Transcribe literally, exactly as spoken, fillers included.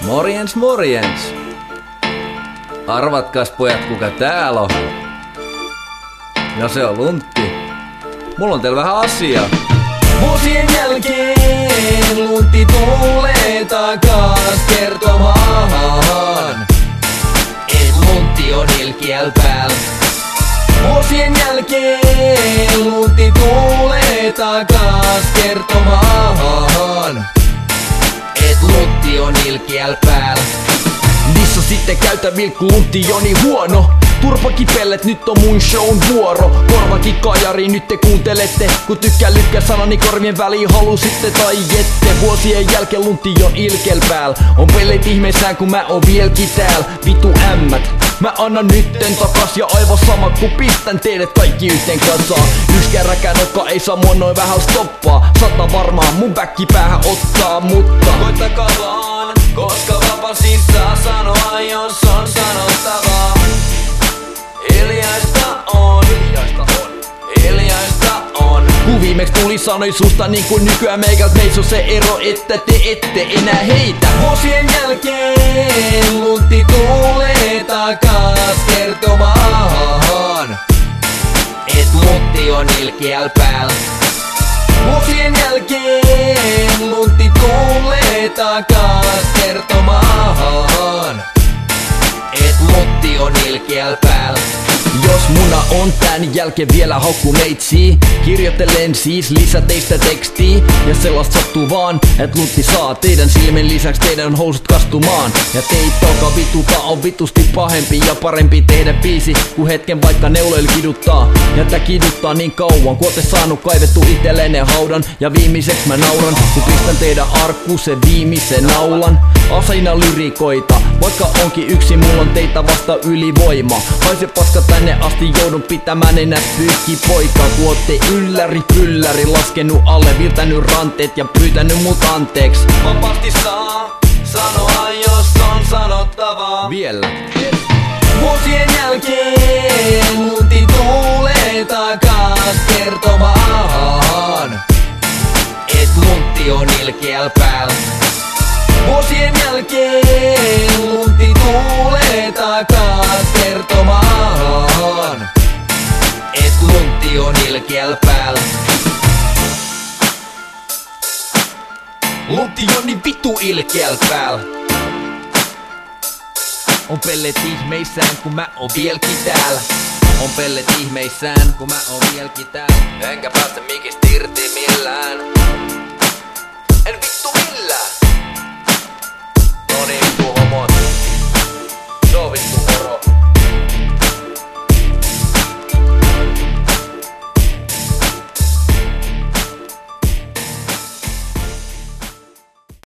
Morjens, morjens. Arvatkaas pojat, kuka täällä on? No se on Luntti. Mulla on teillä vähän asiaa. Vuosien jälkeen Luntti tulee takas kertomaan, et Luntti on ilkeäl pääl. Vuosien jälkeen Luntti tulee takas kertomaan, et Luntti on ilkeäl pääl. Missä sitten käytä vilkku Luntti Joni huono? Turpakipellet, nyt on mun shown vuoro. Korvakin kajari, nyt te kuuntelette. Kun tykkää lykkää sanani korvien väliin, halusitte tai ette. Vuosien jälkeen Luntti on ilkel pääl. On pellet ihmeissään kun mä oon vieläkin tääl. Vitu ämmät, mä annan nytten takas. Ja aivan sama kun pistän teidät kaikki yhteen kasaan. Yksikään räkänokka ei saa mua noin vähän stoppaa. Sata varmaan mun backi päähän ottaa, mutta koittakaa vaan, koska vapaasti saa sanoa, jos on sanottavaa. Hiljaista on, hiljaista on, hiljaista on. Kun viimeksi tuli sanoi susta niin kuin nykyään meikältä meissä on se ero, että te ette enää heitä. Vuosien jälkeen Luntti tulee takas kertomaan, et Luntti on ilkeäl pääl. Vuosien jälkeen Luntti tulee takas kertomaan, et Luntti on ilkeäl pääl. Jos muna on tän jälkeen vielä haukku meitsii, kirjoittelen siis lisäteistä tekstiä. Ja sellaista sattuu vaan, et Luntti saa teidän silmien lisäksi teidän housut kastumaan. Ja teitä joka vituta on vitusti pahempi ja parempi tehdä biisi, kun hetken vaikka neuloilla kiduttaa. Ja tää kiduttaa niin kauan, kun ootte saanut kaivettu itselleen haudan. Ja viimeiseks mä nauran, kun pistän teidän arkkuun sen viimeisen naulan. Aseina lyrikoita, vaikka onkin yksi, mulla on teitä vasta ylivoima. Haise paska tänne asti, joudun pitämään enää pyykki poika. Kun ootte ylläri pylläri, laskenut alle, virtänyt ranteet ja pyytänyt mut anteeks. Vapaasti saa sanoa, jos on sanottavaa. Vielä. Vuosien jälkeen Luntti tulee takas kertomaan, et Luntti on ilkeäl pääl. Vuosien jälkeen Luntti tulee takas kertomaan, et Luntti on ilkeäl pääl. Luntti on niin vittu ilkeäl pääl. On pellet ihmeissään kun mä oon vieläkin täällä. On pellet ihmeissään, kun mä oon vieläkin täällä. Enkä päästä mikistä irti millään.